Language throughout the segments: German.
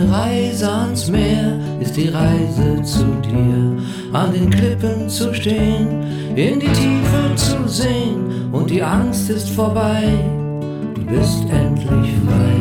Eine Reise ans Meer ist die Reise zu dir, an den Klippen zu stehen, in die Tiefe zu sehen und die Angst ist vorbei, du bist endlich frei.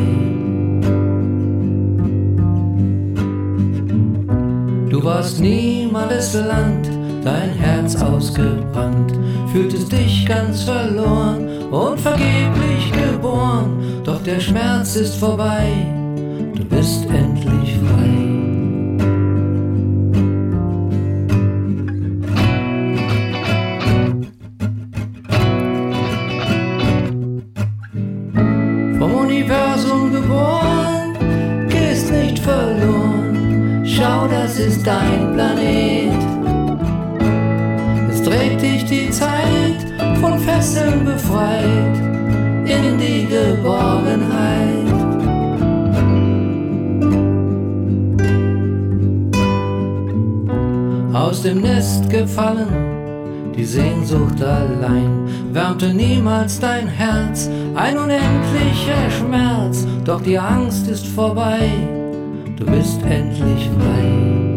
Du warst niemandes Land, dein Herz ausgebrannt, fühltest dich ganz verloren und vergeblich geboren, doch der Schmerz ist vorbei, du bist endlich frei. Vom Universum geboren, gehst nicht verloren, schau, das ist dein Planet. Es trägt dich die Zeit, von Fesseln befreit, in die Geborgenheit. Aus dem Nest gefallen, die Sehnsucht allein, wärmte niemals dein Herz, ein unendlicher Schmerz, doch die Angst ist vorbei, du bist endlich frei.